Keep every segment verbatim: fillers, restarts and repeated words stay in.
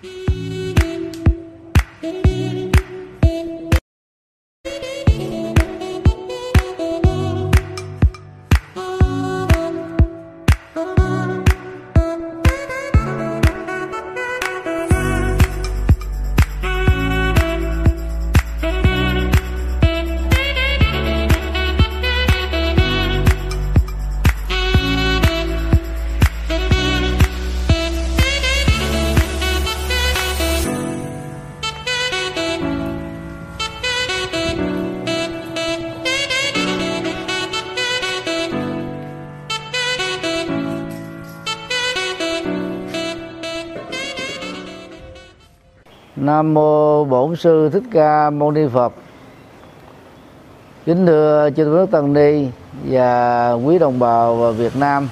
Nam mô Bổn Sư Thích Ca Mâu Ni Phật. Kính thưa chư Đức Tăng Ni và quý đồng bào Việt Nam,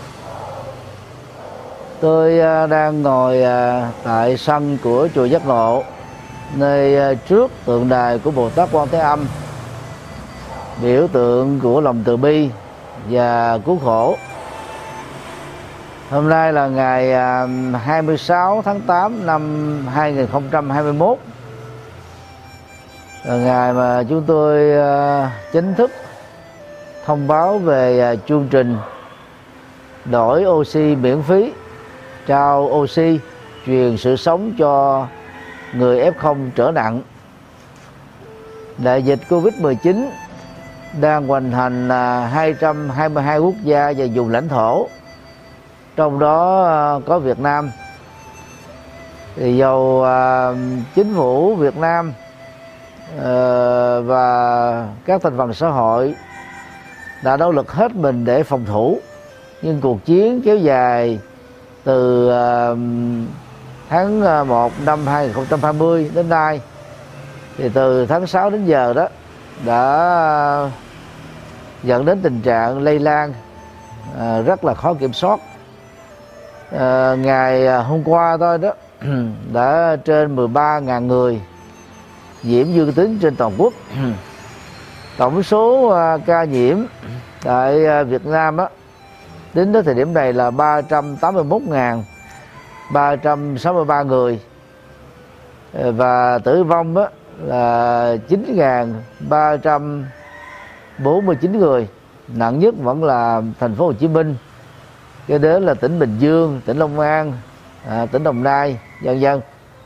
tôi đang ngồi tại sân của chùa Giác Ngộ, nơi trước tượng đài của Bồ Tát Quan Thế Âm, biểu tượng của lòng từ bi và cứu khổ. Hôm nay là ngày hai mươi sáu tháng tám năm hai nghìn không trăm hai mươi mốt, là ngày mà chúng tôi chính thức thông báo về chương trình đổi oxy miễn phí, trao oxy, truyền sự sống cho người ép không trở nặng. Đại dịch Covid mười chín đang hoành hành hai trăm hai mươi hai quốc gia và vùng lãnh thổ, trong đó có Việt Nam. Thì dầu uh, chính phủ Việt Nam uh, và các thành phần xã hội đã nỗ lực hết mình để phòng thủ, nhưng cuộc chiến kéo dài từ uh, tháng một năm hai nghìn không trăm hai mươi đến nay, thì từ tháng sáu đến giờ đó đã dẫn đến tình trạng lây lan uh, rất là khó kiểm soát. À, ngày hôm qua thôi đó đã trên mười ba nghìn người nhiễm dương tính trên toàn quốc. Tổng số uh, ca nhiễm tại uh, Việt Nam á, đến tới thời điểm này là ba trăm tám mươi mốt nghìn ba trăm sáu mươi ba người, và tử vong á, là chín nghìn ba trăm bốn mươi chín người. Nặng nhất vẫn là thành phố Hồ Chí Minh, kế đến là tỉnh Bình Dương, tỉnh Long An, à, tỉnh Đồng Nai, vân vân.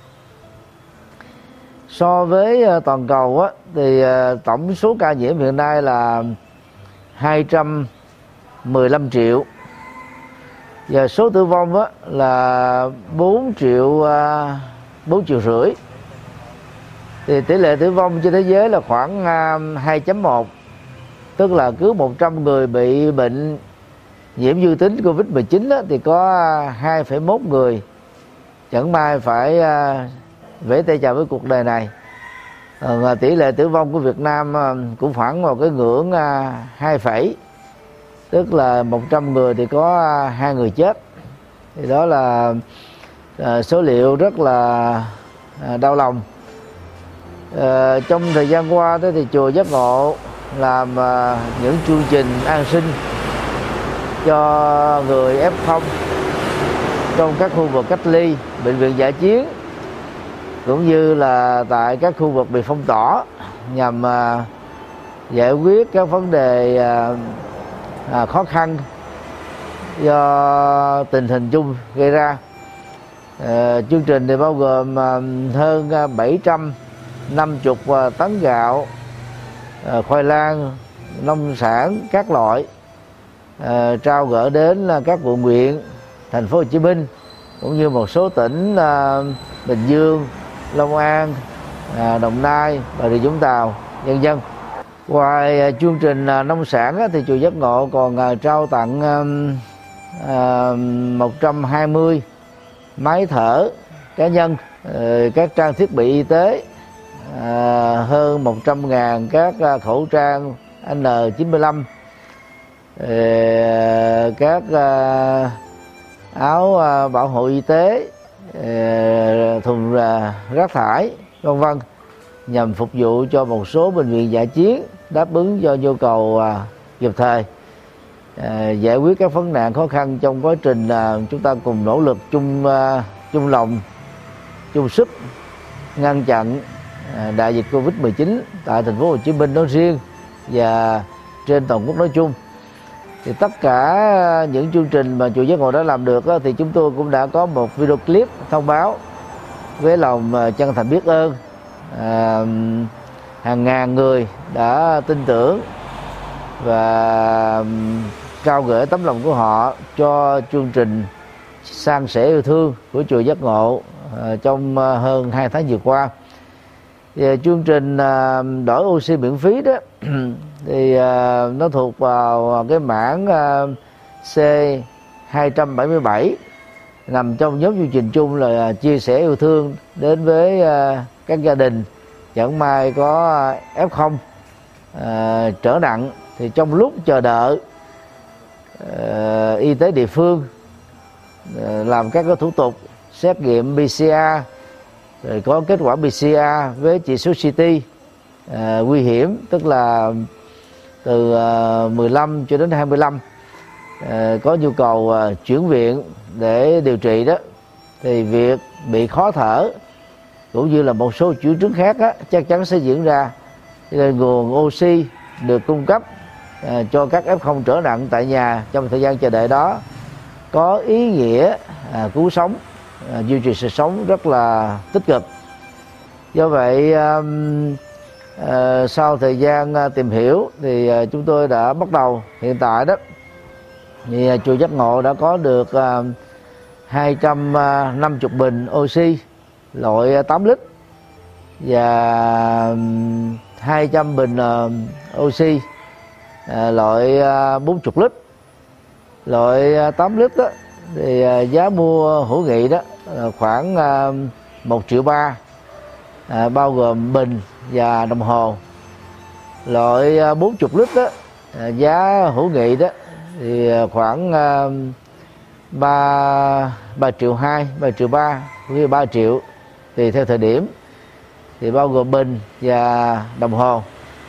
So với uh, toàn cầu á, thì uh, tổng số ca nhiễm hiện nay là hai trăm mười lăm triệu, và số tử vong á, là bốn triệu uh, bốn triệu rưỡi. Thì tỷ lệ tử vong trên thế giới là khoảng uh, hai chấm một, tức là cứ một trăm người bị bệnh nhiễm dương tính Covid mười chín đó, thì có hai phẩy một người chẳng may phải uh, vẫy tay chào với cuộc đời này. Và tỷ lệ tử vong của Việt Nam uh, cũng khoảng một cái ngưỡng uh, hai phẩy, tức là một trăm người thì có uh, hai người chết. Thì đó là uh, số liệu rất là uh, đau lòng. Uh, trong thời gian qua đó, thì chùa Giác Ngộ làm uh, những chương trình an sinh cho người ép không trong các khu vực cách ly, bệnh viện dã chiến, cũng như là tại các khu vực bị phong tỏa, nhằm uh, giải quyết các vấn đề uh, uh, khó khăn do tình hình chung gây ra. Uh, chương trình thì bao gồm uh, hơn bảy trăm năm mươi uh, tấn gạo, uh, khoai lang, nông sản các loại, À, trao gửi đến uh, các quận huyện, thành phố Hồ Chí Minh, cũng như một số tỉnh uh, Bình Dương, Long An, uh, Đồng Nai, Bà Rịa Vũng Tàu, vân vân. Ngoài uh, chương trình uh, nông sản á, thì chùa Giác Ngộ còn uh, trao tặng uh, uh, một trăm hai mươi máy thở cá nhân, uh, các trang thiết bị y tế, uh, hơn một trăm nghìn các uh, khẩu trang N chín mươi lăm, các áo bảo hộ y tế, thùng rác thải, vân vân, nhằm phục vụ cho một số bệnh viện dã chiến, đáp ứng cho nhu cầu kịp thời, giải quyết các vấn nạn khó khăn trong quá trình chúng ta cùng nỗ lực chung chung lòng chung sức ngăn chặn đại dịch Covid mười chín tại thành phố Hồ Chí Minh nói riêng và trên toàn quốc nói chung. Thì tất cả những chương trình mà chùa Giác Ngộ đã làm được thì chúng tôi cũng đã có một video clip thông báo với lòng chân thành biết ơn. À, hàng ngàn người đã tin tưởng và trao gửi tấm lòng của họ cho chương trình san sẻ yêu thương của chùa Giác Ngộ à, trong hơn hai tháng vừa qua. Thì chương trình à, đổi oxy miễn phí đó thì à, nó thuộc vào cái mảng à, C hai bảy bảy, nằm trong nhóm chương trình chung là chia sẻ yêu thương đến với à, các gia đình chẳng may có ép không à, trở nặng. Thì trong lúc chờ đợi à, y tế địa phương à, làm các cái thủ tục xét nghiệm pê xê rờ, rồi có kết quả pê xê rờ với chỉ số xê tê à, nguy hiểm, tức là từ à, mười lăm cho đến hai mươi lăm, à, có nhu cầu à, chuyển viện để điều trị đó, thì việc bị khó thở cũng như là một số triệu chứng khác á, chắc chắn sẽ diễn ra. Nên nguồn oxy được cung cấp à, cho các ép không trở nặng tại nhà trong thời gian chờ đợi đó có ý nghĩa à, cứu sống, à, duy trì sự sống rất là tích cực. Do vậy à, à, sau thời gian à, tìm hiểu thì à, chúng tôi đã bắt đầu hiện tại đó thì à, chùa Giác Ngộ đã có được à, hai trăm năm mươi bình oxy loại tám lít và hai trăm bình uh, oxy uh, loại uh, bốn mươi lít. Loại uh, tám lít đó, thì uh, giá mua hữu nghị đó uh, khoảng uh, một triệu ba, uh, bao gồm bình và đồng hồ. Loại uh, bốn mươi lít đó, uh, giá hữu nghị đó thì uh, khoảng uh, ba ba triệu hai, ba triệu ba, với ba triệu tùy theo thời điểm, thì bao gồm bình và đồng hồ.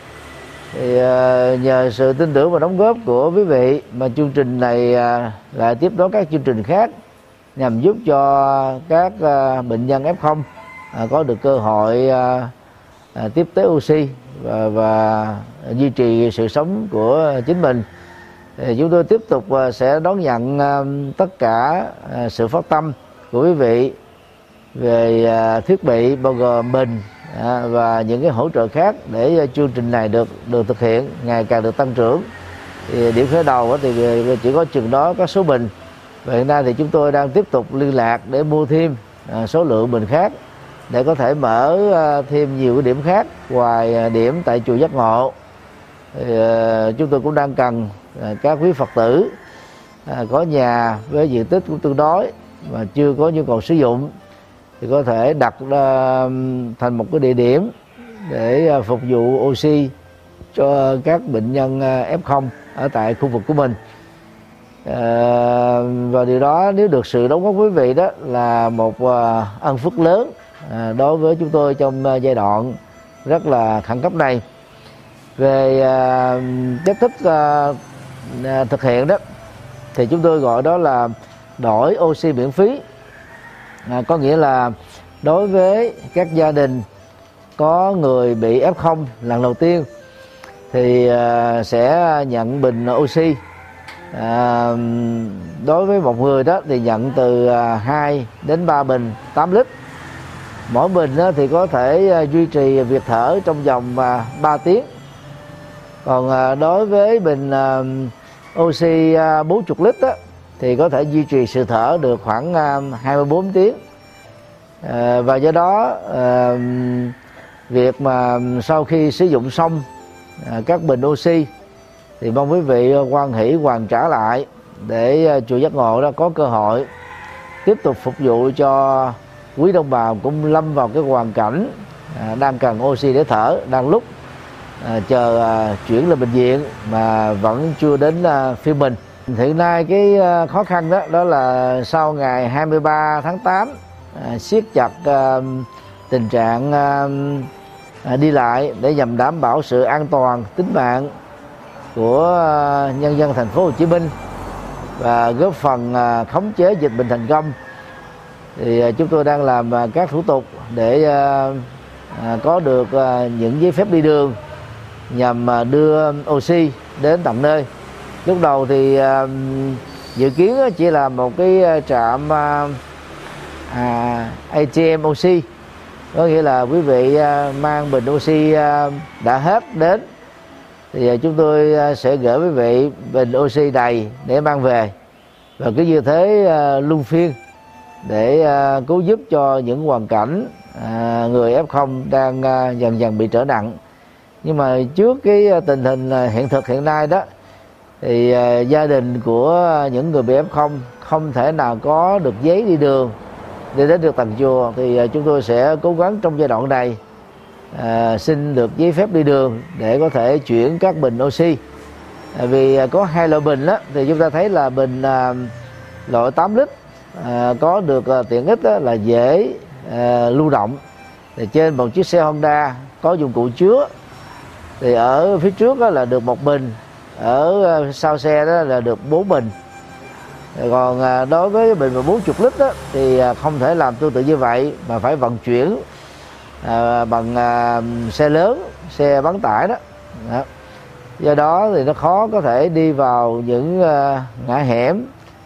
Thì uh, nhờ sự tin tưởng và đóng góp của quý vị mà chương trình này uh, lại tiếp đón các chương trình khác nhằm giúp cho các uh, bệnh nhân ép không uh, có được cơ hội uh, uh, tiếp tế oxy và, và duy trì sự sống của chính mình. Thì chúng tôi tiếp tục uh, sẽ đón nhận uh, tất cả uh, sự phát tâm của quý vị về uh, thiết bị bao gồm bình À, và những cái hỗ trợ khác để uh, chương trình này được được thực hiện ngày càng được tăng trưởng. Thì điểm khởi đầu thì chỉ có chừng đó có số bình, và hiện nay thì chúng tôi đang tiếp tục liên lạc để mua thêm uh, số lượng bình khác để có thể mở uh, thêm nhiều cái điểm khác ngoài uh, điểm tại chùa Giác Ngộ. Thì, uh, chúng tôi cũng đang cần uh, các quý Phật tử uh, có nhà với diện tích cũng tương đối mà chưa có nhu cầu sử dụng thì có thể đặt uh, thành một cái địa điểm để uh, phục vụ oxy cho các bệnh nhân uh, ép không ở tại khu vực của mình. Uh, và điều đó nếu được sự đóng góp quý vị đó là một uh, ân phước lớn uh, đối với chúng tôi trong uh, giai đoạn rất là khẩn cấp này. Về uh, cách thức uh, uh, thực hiện đó thì chúng tôi gọi đó là đổi oxy miễn phí. À, có nghĩa là đối với các gia đình có người bị ép không lần đầu tiên thì à, sẽ nhận bình oxy. À, đối với một người đó thì nhận từ à, hai đến ba bình tám lít. Mỗi bình đó thì có thể à, duy trì việc thở trong vòng à, ba tiếng. Còn à, đối với bình à, oxy à, bốn mươi lít đó, thì có thể duy trì sự thở được khoảng uh, hai mươi bốn tiếng. À, và do đó à, việc mà sau khi sử dụng xong à, các bình oxy thì mong quý vị hoan hỷ hoàn trả lại để uh, chùa Giác Ngộ đó có cơ hội tiếp tục phục vụ cho quý đồng bào cũng lâm vào cái hoàn cảnh à, đang cần oxy để thở, đang lúc à, chờ à, chuyển lên bệnh viện mà vẫn chưa đến à, phiên mình. Hiện nay cái khó khăn đó đó là sau ngày hai mươi ba tháng tám à, siết chặt à, tình trạng à, à, đi lại để nhằm đảm bảo sự an toàn tính mạng của à, nhân dân thành phố Hồ Chí Minh và góp phần à, khống chế dịch bệnh thành công. thì chúng tôi đang làm các thủ tục để có được những giấy phép đi đường nhằm đưa oxy đến tận nơi. Lúc đầu thì dự kiến chỉ là một cái trạm à, a tê em oxy, có nghĩa là quý vị mang bình oxy đã hết đến thì chúng tôi sẽ gửi quý vị bình oxy đầy để mang về, và cứ như thế luân phiên để cứu giúp cho những hoàn cảnh người ép không đang dần dần bị trở nặng. Nhưng mà trước cái tình hình hiện thực hiện nay đó thì gia đình của những người bị ép không không thể nào có được giấy đi đường để đến được tầng chùa, thì chúng tôi sẽ cố gắng trong giai đoạn này à, xin được giấy phép đi đường để có thể chuyển các bình oxy. À, vì có hai loại bình đó, thì chúng ta thấy là bình à, loại tám lít à, có được à, tiện ích đó là dễ à, lưu động. Thì trên một chiếc xe Honda có dụng cụ chứa, thì ở phía trước đó là được một bình, ở sau xe đó là được bốn bình. Còn đối với bình mà bốn mươi lít đó, thì không thể làm tương tự như vậy, mà phải vận chuyển à, bằng à, xe lớn, xe bán tải đó. đó. Do đó thì nó khó có thể đi vào những à, ngã hẻm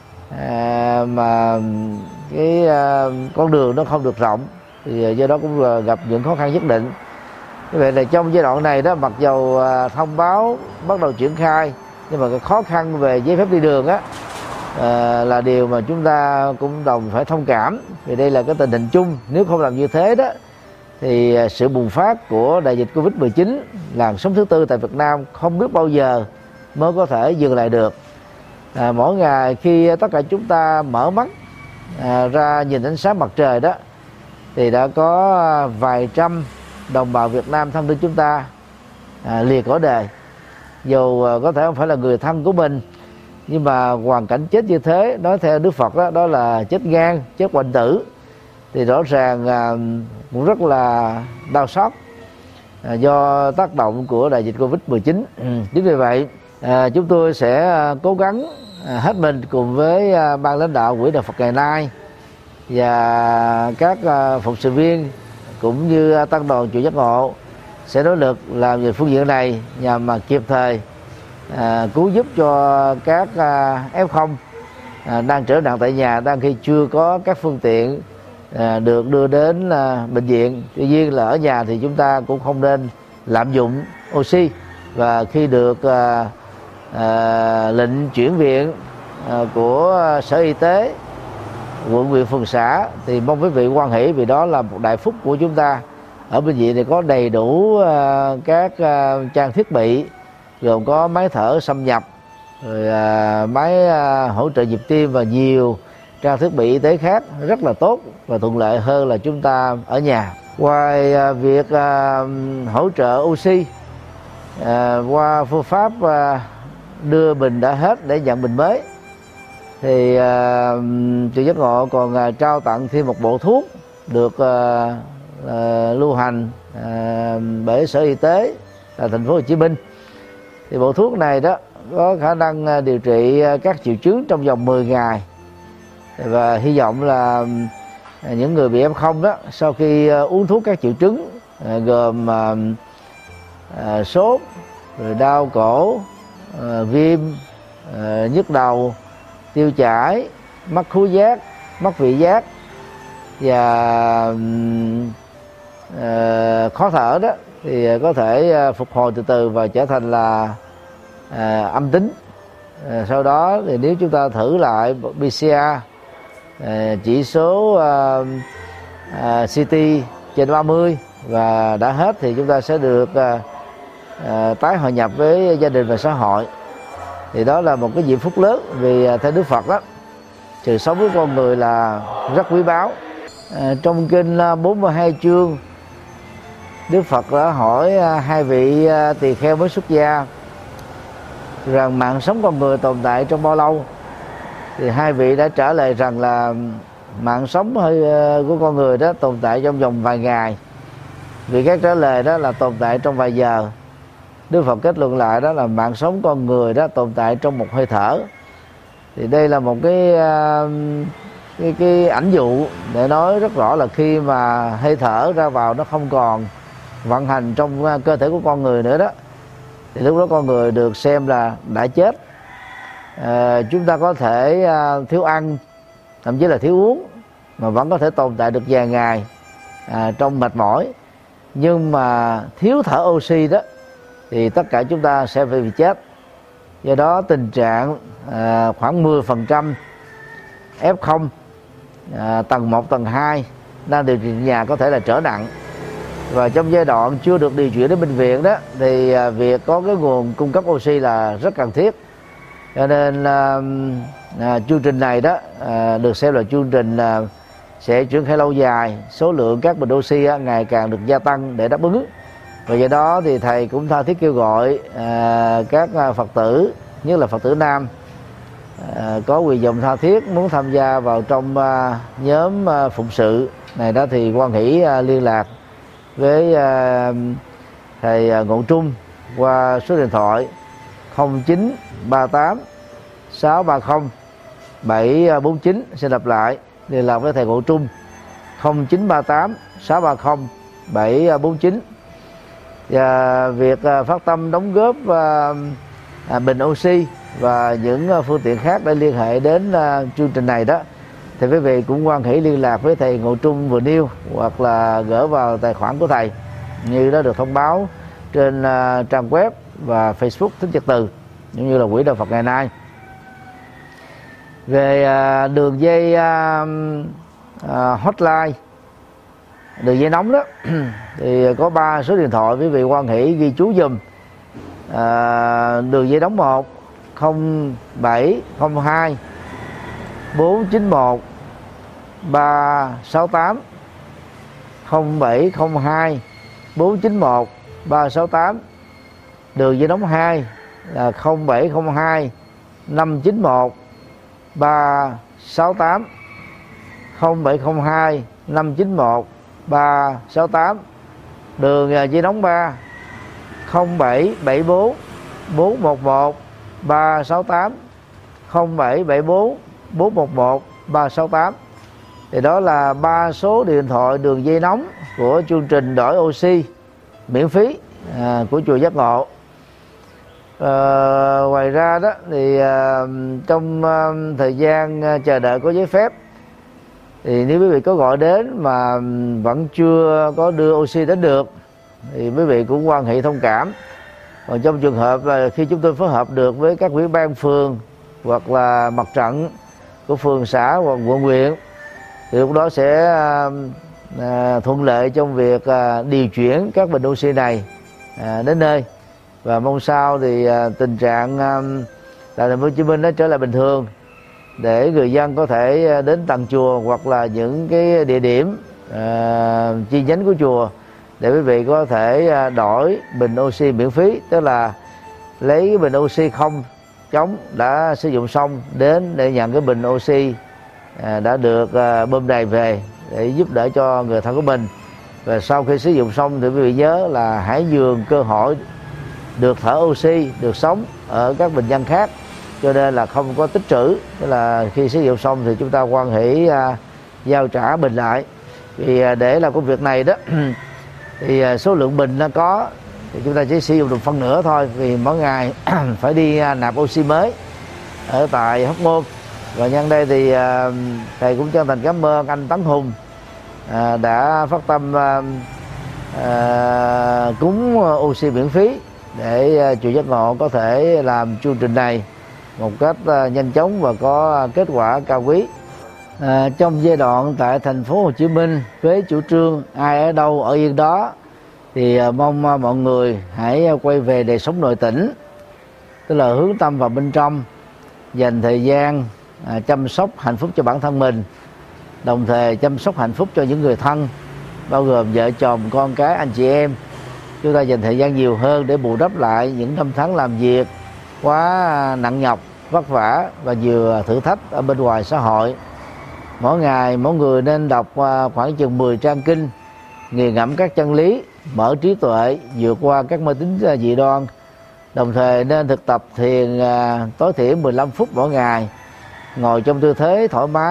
à, mà cái à, con đường nó không được rộng, thì do đó cũng gặp những khó khăn nhất định. Như vậy là trong giai đoạn này đó, mặc dầu à, thông báo bắt đầu triển khai, nhưng mà cái khó khăn về giấy phép đi đường á à, là điều mà chúng ta cũng đồng phải thông cảm, vì đây là cái tình hình chung. Nếu không làm như thế đó thì sự bùng phát của đại dịch Covid mười chín, làn sóng thứ tư tại Việt Nam không biết bao giờ mới có thể dừng lại được. À, mỗi ngày khi tất cả chúng ta mở mắt à, ra nhìn ánh sáng mặt trời đó, thì đã có vài trăm đồng bào Việt Nam thân thương chúng ta à, lìa cõi đời. Dù à, có thể không phải là người thân của mình, nhưng mà hoàn cảnh chết như thế, nói theo Đức Phật đó, đó là chết ngang, chết hoành tử, thì rõ ràng à, cũng rất là đau xót à, do tác động của đại dịch Covid mười chín. Ừ. Chính vì vậy à, chúng tôi sẽ à, cố gắng à, hết mình cùng với à, ban lãnh đạo Quỹ Đạo Phật ngày nay và các à, phục sự viên cũng như à, tăng đoàn chùa Giác Ngộ sẽ nỗ lực làm về phương diện này nhằm mà kịp thời à, cứu giúp cho các à, ép không à, đang trở nặng tại nhà, đang khi chưa có các phương tiện à, được đưa đến à, bệnh viện. Tuy nhiên là ở nhà thì chúng ta cũng không nên lạm dụng oxy, và khi được à, à, lệnh chuyển viện à, của Sở Y tế, quận, huyện, phường, xã thì mong quý vị hoan hỷ, vì đó là một đại phúc của chúng ta. Ở bệnh viện thì có đầy đủ à, các à, trang thiết bị, gồm có máy thở xâm nhập, rồi à, máy à, hỗ trợ nhịp tim và nhiều trang thiết bị y tế khác rất là tốt và thuận lợi hơn là chúng ta ở nhà. Ngoài à, việc à, hỗ trợ oxy à, qua phương pháp à, đưa bình đã hết để nhận bình mới, thì à, chùa Giác Ngộ còn à, trao tặng thêm một bộ thuốc được à, à, lưu hành à, bởi Sở Y tế tại thành phố Hồ Chí Minh. Thì bộ thuốc này đó có khả năng điều trị các triệu chứng trong vòng mười ngày, và hy vọng là những người bị ép không đó, sau khi uống thuốc các triệu chứng gồm à, sốt, rồi đau cổ, à, viêm, à, nhức đầu, tiêu chảy, mất khứu giác, mất vị giác và à, khó thở đó, thì có thể phục hồi từ từ và trở thành là à, âm tính. À, sau đó thì nếu chúng ta thử lại pê xê rờ, à, chỉ số à, à, xê tê trên ba mươi và đã hết, thì chúng ta sẽ được à, à, tái hòa nhập với gia đình và xã hội. Thì đó là một cái diễm phúc lớn, vì à, theo Đức Phật đó, sự sống của con người là rất quý báu. À, trong kinh bốn mươi hai chương, Đức Phật đã hỏi hai vị tỳ kheo mới xuất gia rằng mạng sống con người tồn tại trong bao lâu, thì hai vị đã trả lời rằng là mạng sống hơi của con người đó tồn tại trong vòng vài ngày. Vì các trả lời đó là tồn tại trong vài giờ. Đức Phật kết luận lại đó là mạng sống con người đó tồn tại trong một hơi thở. Thì đây là một cái uh, cái, cái ảnh dụ để nói rất rõ là khi mà hơi thở ra vào nó không còn vận hành trong cơ thể của con người nữa đó, thì lúc đó con người được xem là đã chết. À, chúng ta có thể à, thiếu ăn, thậm chí là thiếu uống, mà vẫn có thể tồn tại được vài ngày à, trong mệt mỏi. Nhưng mà thiếu thở oxy đó thì tất cả chúng ta sẽ bị chết. Do đó tình trạng à, khoảng mười phần trăm ép không à, tầng một, tầng hai đang điều trị nhà có thể là trở nặng. Và trong giai đoạn chưa được điều chuyển đến bệnh viện đó thì à, việc có cái nguồn cung cấp oxy là rất cần thiết. Cho nên à, à, chương trình này đó à, được xem là chương trình à, sẽ triển khai lâu dài. Số lượng các bình oxy á, ngày càng được gia tăng để đáp ứng. Và do đó thì thầy cũng tha thiết kêu gọi à, các Phật tử, nhất là Phật tử nam, à, có quyền dòng tha thiết muốn tham gia vào trong à, nhóm à, phụng sự này đó, thì quan hỷ à, liên lạc với à, thầy à, Ngộ Trung qua số điện thoại không chín ba tám sáu ba không bảy bốn chín. Xin lặp lại, liên lạc với thầy Ngộ Trung không chín ba tám sáu ba không bảy bốn chín. Và việc phát tâm đóng góp à, bình oxy và những phương tiện khác để liên hệ đến à, chương trình này đó, thì quý vị cũng quan hỷ liên lạc với thầy Ngộ Trung vừa nêu, hoặc là gửi vào tài khoản của thầy như đã được thông báo trên à, trang web và Facebook Thích Trật Từ, cũng như là Quỹ Đạo Phật ngày nay. Về à, đường dây à, à, hotline, đường dây nóng đó thì có ba số điện thoại, quý vị quan hỷ ghi chú dùm. À, đường dây nóng một không bảy không hai bốn chín một ba sáu tám, không bảy không hai bốn chín một ba sáu tám. Đường dây nóng hai là không bảy không hai năm chín một ba sáu tám, không bảy không hai năm chín một ba sáu tám. Đường dây nóng ba không bảy bảy bốn bốn một một ba sáu tám, không bảy bảy bốn bốn một một ba sáu tám. Thì đó là ba số điện thoại đường dây nóng của chương trình đổi oxy miễn phí à, của chùa Giác Ngộ. À, ngoài ra đó thì à, trong à, thời gian à, chờ đợi có giấy phép, thì nếu quý vị có gọi đến mà vẫn chưa có đưa oxy đến được thì quý vị cũng quan hệ thông cảm. Còn trong trường hợp là khi chúng tôi phối hợp được với các ủy ban phường hoặc là mặt trận của phường, xã hoặc quận huyện, thì lúc đó sẽ à, à, thuận lợi trong việc à, điều chuyển các bình oxy này à, đến nơi. Và mong sao thì à, tình trạng à, tại thành phố Hồ Chí Minh nó trở lại bình thường, để người dân có thể đến tầng chùa hoặc là những cái địa điểm à, chi nhánh của chùa để quý vị có thể à, đổi bình oxy miễn phí, tức là lấy cái bình oxy không chống đã sử dụng xong đến để nhận cái bình oxy à, đã được à, bơm đầy về để giúp đỡ cho người thân của mình. Và sau khi sử dụng xong thì quý vị nhớ là hãy nhường cơ hội được thở oxy, được sống ở các bệnh nhân khác, cho nên là không có tích trữ. Tức là khi sử dụng xong thì chúng ta quan hệ à, giao trả bình lại. Vì à, để làm công việc này đó thì à, số lượng bình nó có thì chúng ta chỉ sử dụng được phân nửa thôi, vì mỗi ngày phải đi à, nạp oxy mới ở tại Hóc Môn. Và nhân đây thì à, thầy cũng chân thành cảm ơn anh Tấn Hùng à, đã phát tâm à, à, cúng oxy miễn phí để à, chùa Giác Ngộ có thể làm chương trình này một cách à, nhanh chóng và có kết quả cao quý. À, trong giai đoạn tại thành phố Hồ Chí Minh với chủ trương ai ở đâu ở yên đó, thì à, mong à, mọi người hãy quay về đời sống nội tỉnh, tức là hướng tâm vào bên trong, dành thời gian à, chăm sóc hạnh phúc cho bản thân mình, đồng thời chăm sóc hạnh phúc cho những người thân, bao gồm vợ chồng, con cái, anh chị em. Chúng ta dành thời gian nhiều hơn để bù đắp lại những năm tháng làm việc quá nặng nhọc, vất vả và nhiều thử thách ở bên ngoài xã hội. Mỗi ngày mỗi người nên đọc khoảng chừng mười trang kinh, nghiền ngẫm các chân lý, mở trí tuệ, vượt qua các mê tín dị đoan. Đồng thời nên thực tập thiền tối thiểu mười lăm phút mỗi ngày, ngồi trong tư thế thoải mái,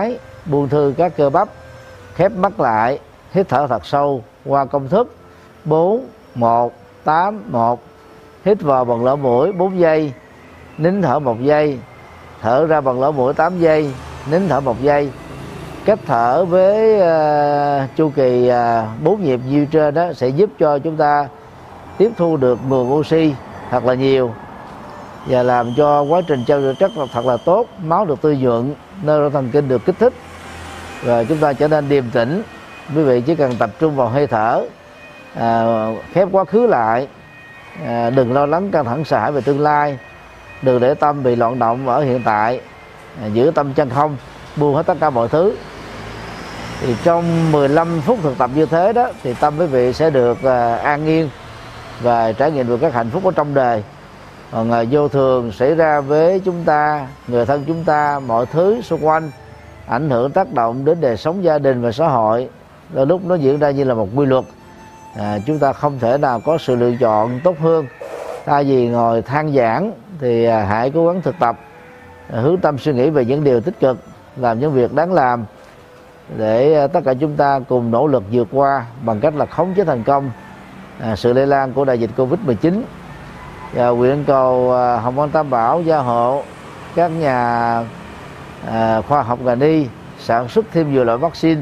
buông thư các cơ bắp, khép mắt lại, hít thở thật sâu qua công thức bốn, một, tám, một. Hít vào bằng lỗ mũi bốn giây, nín thở một giây, thở ra bằng lỗ mũi tám giây, nín thở một giây. Cách thở với uh, chu kỳ uh, bốn nhịp như trên đó sẽ giúp cho chúng ta tiếp thu được nguồn oxy thật là nhiều và làm cho quá trình trao đổi chất thật là tốt, máu được tươi nhuận, neuron thần kinh được kích thích và chúng ta trở nên điềm tĩnh. Quý vị chỉ cần tập trung vào hơi thở, à, khép quá khứ lại, à, đừng lo lắng căng thẳng sợ hãi về tương lai, đừng để tâm bị loạn động ở hiện tại, à, giữ tâm chân không, buông hết tất cả mọi thứ. Thì trong mười lăm phút thực tập như thế đó thì tâm quý vị sẽ được à, an yên và trải nghiệm được các hạnh phúc ở trong đời. Còn à, vô thường xảy ra với chúng ta, người thân chúng ta, mọi thứ xung quanh ảnh hưởng tác động đến đời sống gia đình và xã hội, đôi lúc nó diễn ra như là một quy luật. À, chúng ta không thể nào có sự lựa chọn tốt hơn. Thay vì ngồi than vãn thì à, hãy cố gắng thực tập, à, hướng tâm suy nghĩ về những điều tích cực, làm những việc đáng làm để à, tất cả chúng ta cùng nỗ lực vượt qua bằng cách là khống chế thành công à, sự lây lan của đại dịch Covid mười chín. Và nguyện cầu à, Hồng Ân Tam Bảo gia hộ các nhà à, khoa học ngành y sản xuất thêm nhiều loại vaccine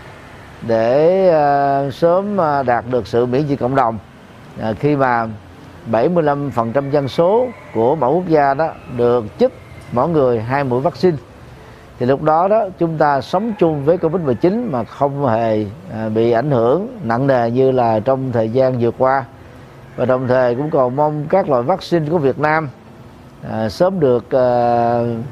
để uh, sớm uh, đạt được sự miễn dịch cộng đồng. Uh, khi mà bảy mươi lăm phần trăm dân số của mỗi quốc gia đó được chích mỗi người hai mũi vaccine, thì lúc đó đó chúng ta sống chung với Covid mười chín mà không hề uh, bị ảnh hưởng nặng nề như là trong thời gian vừa qua. Và đồng thời cũng cầu mong các loại vaccine của Việt Nam uh, sớm được uh,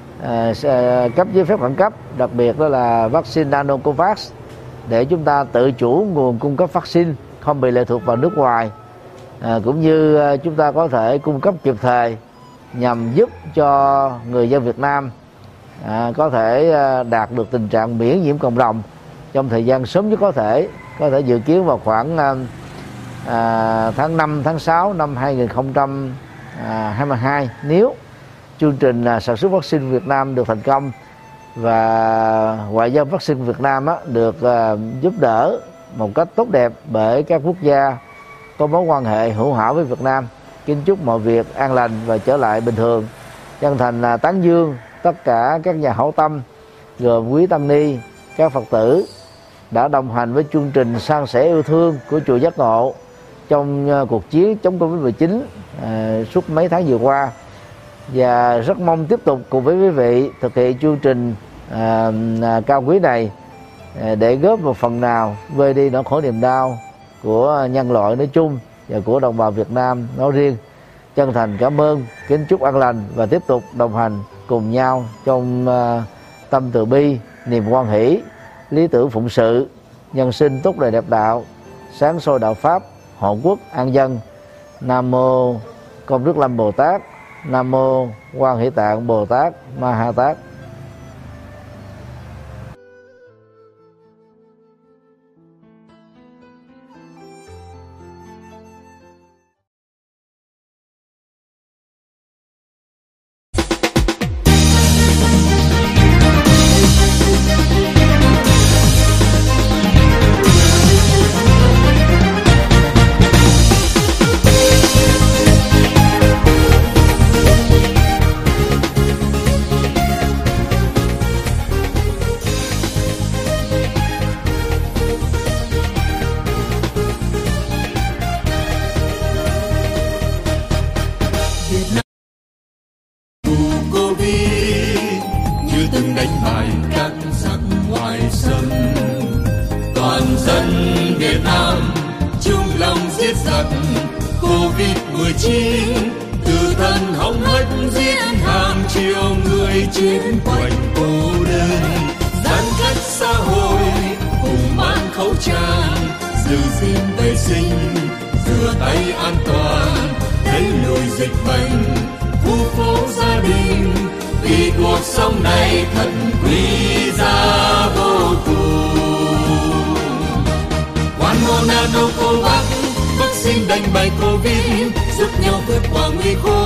uh, cấp giấy phép khẩn cấp, đặc biệt đó là vaccine Nanocovax, để chúng ta tự chủ nguồn cung cấp vaccine, không bị lệ thuộc vào nước ngoài, à, cũng như à, chúng ta có thể cung cấp kịp thời nhằm giúp cho người dân Việt Nam à, có thể à, đạt được tình trạng miễn nhiễm cộng đồng trong thời gian sớm nhất có thể, có thể dự kiến vào khoảng à, à, tháng năm, tháng sáu năm hai nghìn không trăm hai mươi hai, nếu chương trình à, sản xuất vaccine Việt Nam được thành công và ngoại giao vaccine Việt Nam á, được uh, giúp đỡ một cách tốt đẹp bởi các quốc gia có mối quan hệ hữu hảo với Việt Nam. Kính chúc mọi việc an lành và trở lại bình thường. Chân thành uh, tán dương tất cả các nhà hảo tâm, gồm quý tăng ni, các Phật tử đã đồng hành với chương trình san sẻ yêu thương của chùa Giác Ngộ trong uh, cuộc chiến chống Covid mười chín uh, suốt mấy tháng vừa qua, và rất mong tiếp tục cùng với quý vị thực hiện chương trình à, à, cao quý này à, để góp một phần nào vơi đi nỗi khổ niềm đau của nhân loại nói chung và của đồng bào Việt Nam nói riêng. Chân thành cảm ơn, kính chúc an lành và tiếp tục đồng hành cùng nhau trong à, tâm từ bi, niềm hoan hỷ, lý tưởng phụng sự, nhân sinh tốt đời đẹp đạo, sáng soi đạo pháp, hộ quốc an dân. Nam mô Công Đức Lâm Bồ Tát. Nam mô Quan Hỷ Tạng Bồ Tát Ma Ha Tát. Covid mười chín từ thân hỏng hách giết hàng triệu người trên quanh cô đơn. Giãn cách xã hội cùng mang khẩu trang, giữ gìn vệ sinh, rửa tay an toàn, đẩy lùi dịch bệnh, khu phố gia đình, vì cuộc sống này thật quý giá vô cùng. One more Nanocovax, vaccine đánh bại Covid, giúp nhau vượt qua nguy khốn.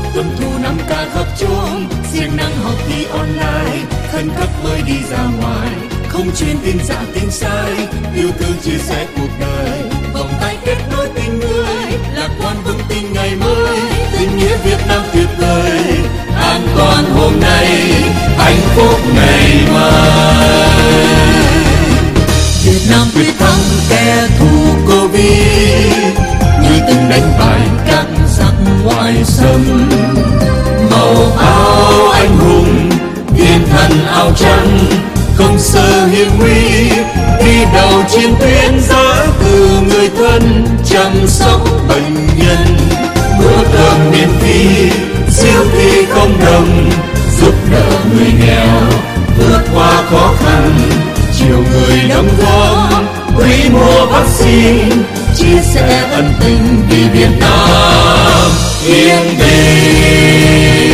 tuân thủ năm k khắp chốn, siêng năng học thi online, khẩn cấp mới đi ra ngoài, không chuyên tin giả tin sai, yêu thương chia sẻ cuộc đời, vòng tay kết nối tình người, lạc quan vững tin ngày mới, tình nghĩa Việt Nam tuyệt vời, an toàn hôm nay, hạnh phúc ngày mai. Việt Nam quyết thắng kẻ thù Covid, như từng đánh bại các giặc ngoại xâm. Màu áo anh hùng, thiên thần áo trắng, không sợ hiểm nguy, đi đầu chiến tuyến giã từ người thân, chăm sóc bệnh nhân. Bữa cơm miễn phí, siêu thị không đồng, giúp đỡ người nghèo vượt qua khó khăn, chiều người đóng góp quỹ mua vaccine, chia sẻ ân tình vì Việt Nam yên bình.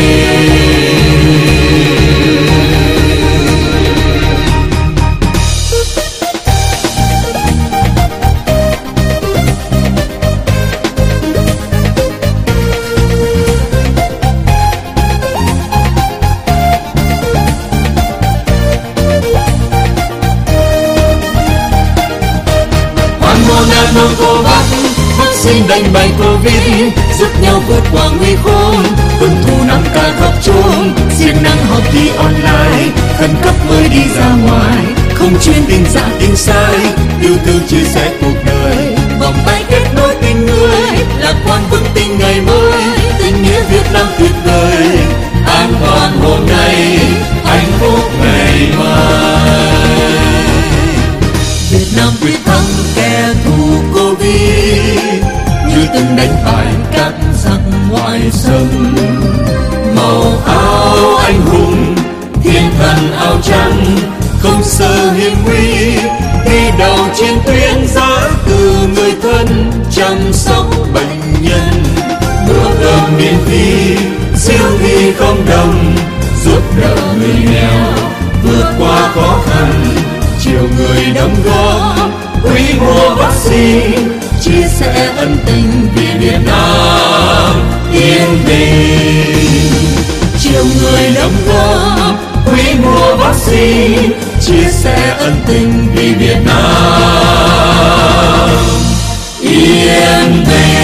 Nanocovax, vaccine đánh bại Covid, giúp nhau vượt qua nguy khốn, tuân thủ năm k khắp chốn, siêng năng học thi online, khẩn cấp mới đi ra ngoài, không chuyên tin giả tin sai, yêu thương chia sẻ cuộc đời, vòng tay kết nối tình người, lạc quan vững tin ngày mới, tình nghĩa Việt Nam tuyệt vời, an toàn hôm nay, hạnh phúc ngày mai. Việt Nam quyết thắng kẻ thù Covid, như từng đánh bại các giặc ngoại xâm. Màu áo anh hùng, thiên thần áo trắng, không sợ hiểm nguy, đi đầu chiến tuyến giã từ người thân, chăm sóc bệnh nhân. Bữa cơm miễn phí, siêu thị không đồng, giúp đỡ người nghèo vượt qua khó khăn, chiều người đóng góp quỹ mua vaccine, chia sẻ ân tình vì Việt Nam yên bình. Chiều người đóng góp quỹ mua vaccine, chia sẻ ân tình vì Việt Nam yên bình.